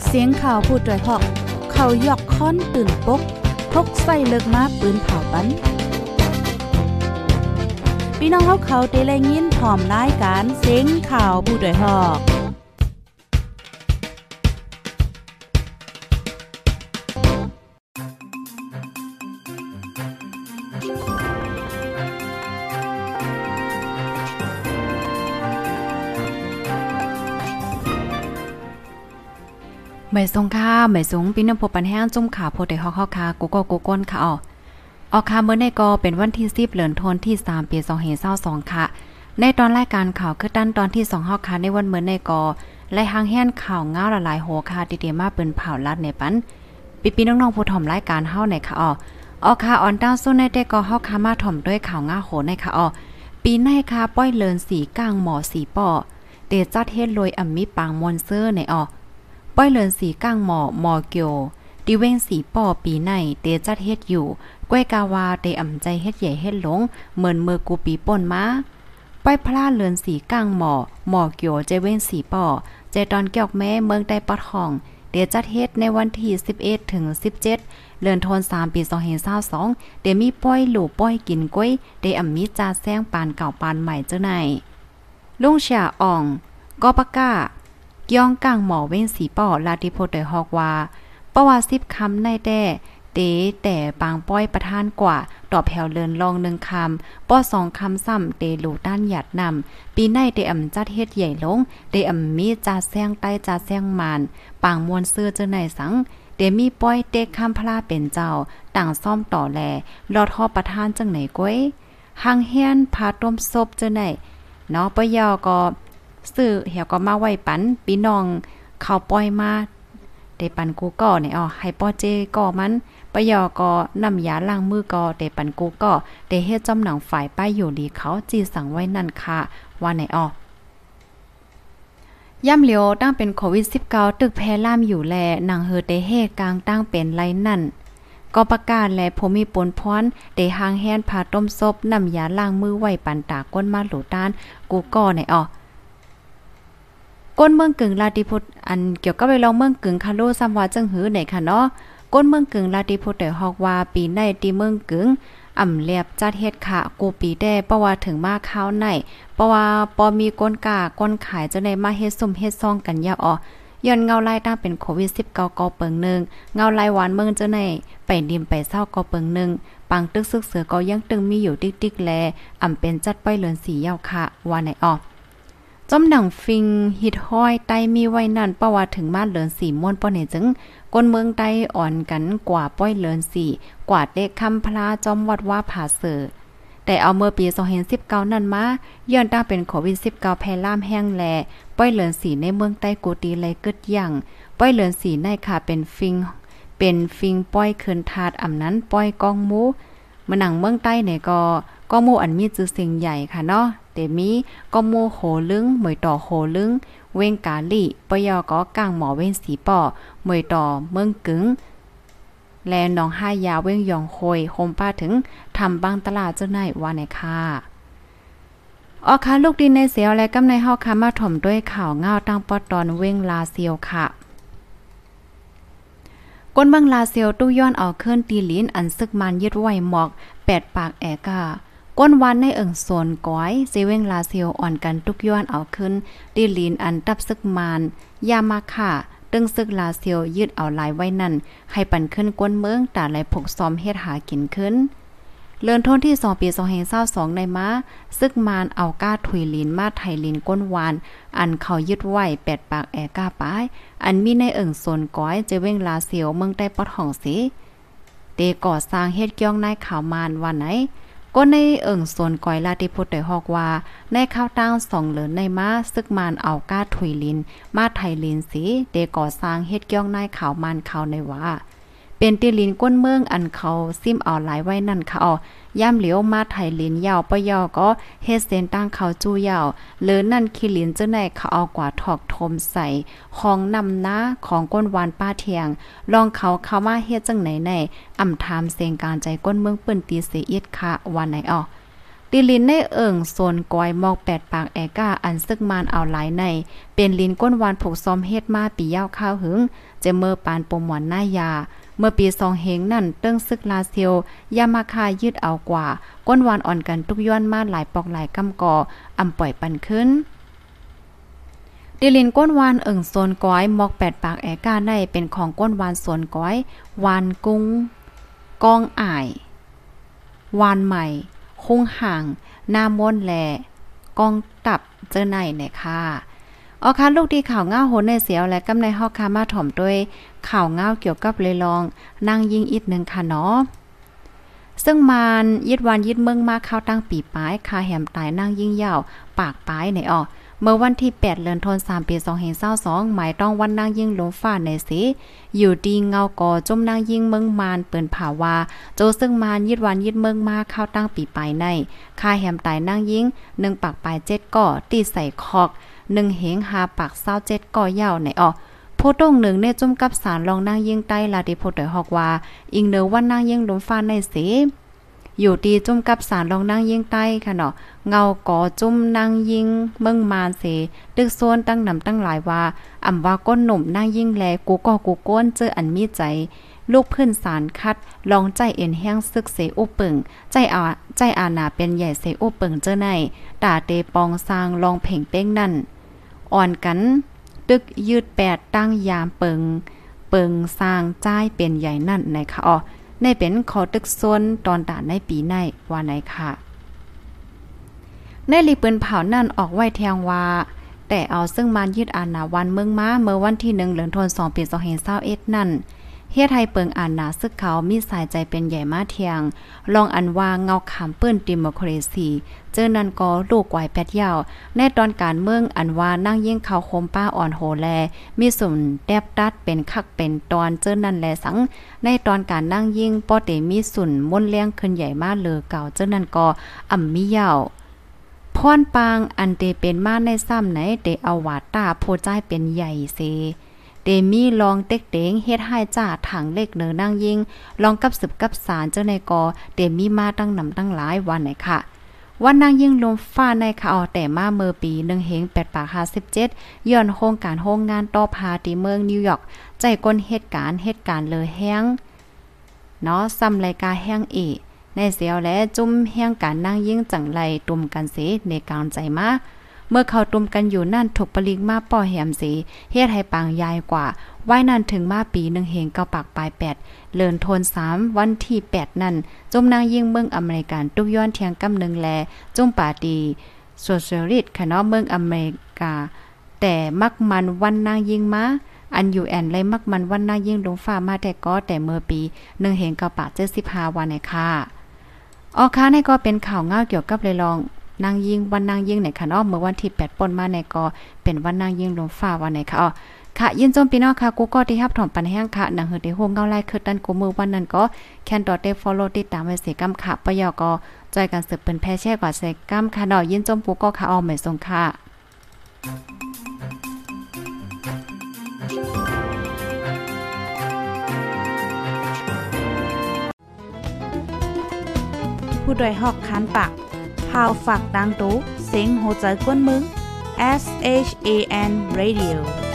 เสียงข่าวผู้ด้วยหอกเขายอกค้อนตื่นปกพกใส่เลิกมาปืนเผาปันพี่น้องเขาเตะแลยินพร้อมรายการเสียงข่าวผู้ด้วยหอกไม่ทรงค่าไม่สูงพี่น้ำพบปันแห้งจุ่มขาโพได้ฮอกค่ะกูก็กูก้นค่ะออกค่ะเมื่อในก็เป็นวันที่10เดือนธันวาคมที่3ปี2522ค่ะในตอนรายการข่าวคือตั้นตอนที่2ฮอกค่ะในวันเมื่อในก็และหางแห่นข่าวง้าวหลายๆโหค่ะติๆมาเป็นเผาลัดในปันพี่น้องๆผู้ถ่อมรายการเฮาในค่ะออกค่ะออนดาวสู้ในแต่ก็ฮอกค่ะมาถ่อมด้วยข่าวง้าวโหในค่ะปีในค่ะป้อยเลินสีก้างหมอสีป่อเตจัดเฮ็ดโดยอำมีปางมอนเซอร์ในป้อยเลินสีก้างหมอเกียวดิเว้งสีป่อปีในเตจัดเฮ็ดอยู่ก้วยกาวาเตอ่ำใจเฮ็ดใหญ่เฮ็ดหลงเหมือนมือกูปีป่นมาป้อยพลาเลินสีก้างหมอเกียวใจเว้งสีป่อใจตอนเกี่ยวแม่เมืองใดปอดห้องเตจัดเฮ็ดในวันที่11ถึง17เดือนธันวาคมปี2522เตมีป้อยหลู่ป้อยกินก้วยเตอ่ำมีจาแซงปานเก่าปานใหม่เจ้าไหนลุงเสียอ่องก็ปะก้าย่องกลางหมอเว้นสีป่อลาติโพเตฮอกว่าประวัติ10คำในแต่ปางป้อยประธานกว่าตอบแถวเลินลอง1คำป้อ2คำซ้ำเตหลูด้านหยัดนำปีในเตอ่ำจัดเฮ็ดใหญ่ลงเตอ่ำมีจาแซงใต้จาแซงมานปางมวลซื้อเจ้าไหนสังเตมีป้อยเตคำพลาเป็นเจ้าต่างซ่อมต่อแลรอทอประธานจังไหนก้อยหังเฮียนพาต้มซบเจ้าไหนเนาะปะยอก็ซื้อเหี่ยวก็มาไว้ปันพี่น้องเขาปล่อยมาได้ปันกูก่อเนี่ยให้ป้อเจก่อมันปะยอก็นำยาล้างมือก็ได้ปันกูก็ได้เฮ็ดจอมหนังฝ่ายป้ายอยู่ดีเขาจีสั่งไว้นั่นค่ะว่าไหนย่ำเหลียวตั้งเป็นโควิด19ตึกแพร่ล่ามอยู่แลหนังเฮอเตเฮกลางตั้งเป็นไรนั่นก็ประกาศและผมมีปนพรได้หางแฮนพาต้มซบนำยาล้างมือไว้ปันตาก้นมาหลูต้านกูก่อไหนก้นเมืองกึ่งลาติพุทธอันเกี่ยวกับไปลองเมืองกึ่งคาโลซัมว่าจังหือไหนค่ะเนาะก้นเมืองกึ่งลาติพุทธได้ฮอกว่าปีในที่เมืองกึ่งอ่ำเลียบจัดเฮ็ดค่ะกูปีแด้เพราะว่าถึงมาข้าวในเพราะว่าปอมีก้นกาก้นขายจะได้มาเฮ็ดซุ่มเฮ็ดซองกันยาวย้อนเงาลายตั้งเป็นโควิด19กอเปิงนึงเงาลายหวานเมืองจะได้ไปดิมไปเศร้ากอเปิงนึงปังตึกซึกเสือก็ยังตึงมีอยู่ติ๊กๆแลอ่ำเป็นจัดป้อยเลือนสียาวค่ะว่าไหนจอมหนังฟิงฮิตห้อยไตมีไว้นั่นประวัติถึงมาเลินสีม่วนป้อเนี่ยจึงก้นเมืองไตอ่อนกันกว่าป้อยเลินสีกว่าเด็กคำพลาจอมวัดว่าผาเสือแต่เอาเมื่อปี2019นั่นมาย้อนตั้งเป็นโควิด19แพร่ล่ามแห้งแลป้อยเลินสีในเมืองใต้กูตีเลยกึดอย่างป้อยเลินสีในค่ะเป็นฟิงป้อยเคินทาดอำนั้นป้อยกองหมูมาหนังเมืองใต้เนี่ยก็หมู่อันมีชื่อเสียงใหญ่ค่ะเนาะเตมีก็โมโหลึงหมวยต่อโหลึงเว้งกาลี่ปยก็กลางหมอเว้งสีป่อหมวยต่อเมืองกึ๋งแลหนองห้ายาเว้งยองโคยโฮมป้าถึงทำบางตลาดเจ้าไหนว่าไหนค่ะค่ะลูกดินในเสียวและกำในเฮาค่ะมาถ่อมด้วยข่าวง่าวตั้งปอตอนเว้งลาเซียวค่ะก้นเมืองลาเซียวตู้ย้อนเอาเคลื่อนตีลิ้นอันซึกมันยึดไว้หมอก8ปากแอกาก้นวันในเอิงโซนก้อยเซเว่งลาเซียวอ่อนกันทุกย้อนเอาขึ้นดีลีนอันตับซึกมานยามาค่ะตึงซึกลาเซียวยืดเอาหลายไว้นั่นให้ปั่นขึ้นก้นเมืองตาไหลผกซ้อมเฮ็ดหากินขึ้นเลือนทนที่2ปี2022ในม้าซึกมานเอาก้าถุยลีนมาไทยลีนก้นวานอันเขายึดไว้8ปากแอกาป้ายอันมีในเอิงโซนก้อยเจเว้งลาเซียวเมืองใต้ปอดห้องสิเตก่อสร้างเฮ็ดเกี้ยงนายข่าวมานวันไหนก็ในเอิงโซนก้อยลาติพุทธได้ฮอกว่าในข้าวตั้ง2เหลือนในม้าซึกมานเอาก้าถุยลินมาไทยลินสิเตก่อสร้างเฮ็ดเกี้ยงนายข่าวมานข่าวในว่าเป็นตีลินก้นเมืองอันเขาซิมเอาหลายไว้นั่นค่ะย่ำเหลียวมาไทยลินยาวปะยอก็เฮ็ดเส้นตั้งเขาจู้ยาวหรือนั่นคิลินเจ้าไหนเขาเอากว่าถอกทมใส่ของนำหน้าของก้นวานป้าเทียงลองเขามาเฮ็ดจังไหนในอ่ำถามเสียงการใจก้นเมืองเปิ้นตีเสียเอียดค่ะวันไหนตีลินในเอิ่งโซนกอยมอก8ปากแอก้าอันซึกมานเอาหลายในเป็นลินก้นวานผูกซ้อมเฮ็ดมาปียาวข้าวหึงจะเมื่อปานปมหวานหน้ายาเมื่อปี2เฮงนั่นเติ้งซึกลาเซียวยามาคายืดเอากว่าก้นวานอ่อนกันทุกย้อนมาหลายปอกหลายกำก่ออำปล่อยปันขึ้นดิลินก้นวานเอิ่งโซนก้อยมอก8ปากแอก้าได้เป็นของก้นวานโซนก้อยวานกุ้งกองอ่ายวานใหม่คุ้งห่างหน้ามนแลกองตับเจอในเนี่ยค่ะออค่ะลูกดีข่าวง่าโหนในเสียวและกำในฮอกคามาถ่อมด้วยข่าวง่าเกี่ยวกับเลยลองนางยิงอีกนึงค่ะเนาะซึ่งมานยิดวันยิดเมืองมาเข้าตั้งปีป้ายคาแหมตายนางยิงยาวปากป้ายในออเมื่อวันที่8เดือนธันวาคมปี2522หมายต้องวันนางยิงลมฟ้าในสิอยู่ดีเงากอจมนางยิงเมืองมานเปิ้นผาวาโจซึ่งมานยิดวันยิดเมืองมาเข้าตั้งปีปลายในคาแหมตายนางยิง1ปากปลาย7ก่อตีใส่คอก1เหง5ปาก27ก่อยาวในออผู้ต้องหนึ่งในจุ่มกับสารรองนางยิงใต้ลาดิโพดอยฮอกว่าอิงเนอวันนางยิงลมฟ้าในสิอยู่ดีจุ่มกับสารรองนางยิงใต้ค่ะเนาะเงาก่อจุ่มนางยิงเมืองมานเสดึกโซนตั้งนำตั้งหลายว่าอ่ำว่าก้นหนุ่มนางยิงแลกูก่อกูก้นเจออันมีใจลูกพื้นสารคัดลองใจเอ็นแห้งซึกเสอุปึงใจอาณาเป็นใหญ่เสอุปึงเจอในตาเตปองสร้างลองเพ่งเป้งนั่นอ่อนกันตึกยืด8ตั้งยามเปิงสร้างจ่ายเป็นใหญ่นั่นในค่ะอ๋อในเป็นขอตึกซนตอนตาในปีในว่าไหนค่ะในลีปืนเผานั่นออกไว้แทงว่าแต่เอาซึ่งมันยึดอาณาวันเมืองม้าเมื่อวันที่1เดือนธันวาคมปี2521นั่นเฮ็ดให้เปิงอาณาซึกเขามีสายใจเป็นใหญ่มาเทียงลองอันว่าเงาขามปื้นดิโมคราซีเจอนั่นก็ลูกไกวแปดยาวในตอนการเมืองอันว่านั่งยิ่งเขาคมป้าอ่อนโหแลมีส่วนแดบดัดเป็นคักเป็นตอนเจอนั่นแลสังในตอนการนั่งยิ่งป้อเตมีสุนม่นเลี้ยงขึ้นใหญ่มาเลอเก่าเจอนั่นก็อ่ำมียาวพรปางอันเตเป็นมาในซ้ำไหนเตเอาวาตาโพใจเป็นใหญ่เซเดมีลองเต็กเต็งเฮ็ดให้จ่าถังเล็กเนอนางยิงลองกับสืบกับสารเจ้าในกอเดมีมาตั้งนำตั้งหลายวันไหนค่ะวันนางยิงลมฟ้าในค่ะออแต่มาเมื่อปี1เฮง8ปาก57ย้อนโครงการโรงงานต่อพาที่เมืองนิวยอร์กใจก้นเหตุการณ์เลอแห้งเนาะซ้ำรายการแห้งในเสียวและจุ่มแห้งการนางยิงจังไรตุ่มกันเสในกลางใจมาเมื่อเขาตุ่มกันอยู่นั่นถูกปลิงมาป่อแหมสีเฮ็ดให้ปางยายกว่าไว้นั่นถึงมาปี1เฮง9ปากปลาย8เลินโทน3วันที่8นั่นจุ่มนางยิงเมืองอเมริกันตุกย้อนเทียงกำนึงแลจุ่มปาดีโซเชียลิสต์ค่ะเนาะเมืองอเมริกาแต่มักมันวันนางยิงมาอันอยู่แอนเลยมักมันวันนางยิงลงฟ้ามาแต่ก็แต่เมื่อปี1เฮง9ปาก75วันเนี่ยค่ะออค่ะในก็เป็นข่าวง่าวเกี่ยวกับเลยลองนางยิงวันนางยิงไหนค่ะเนาะเมื่อวันที่8ป่นมาในก็เป็นวันนางยิงลมฟ้าวันไหนค่ะอ๋อค่ะยินจมพี่น้องค่ะกูก็ที่รับถอมปันแห้งค่ะหนังเฮือได้โฮงเงาไล่คือดันกูมือวันนั้นก็แคนดอทได้ follow ติดตามไว้เสกำค่ะปะยอก็จอยกันสืบเป็นแพร่แช่กว่าเสกำค่ะเนาะยินจมกูก็ค่ะออมไม่ทรงค่ะผู้ดยหอกคันปากพาวฝากดังตู้เสียงโหใจกวนมึง SHAN Radio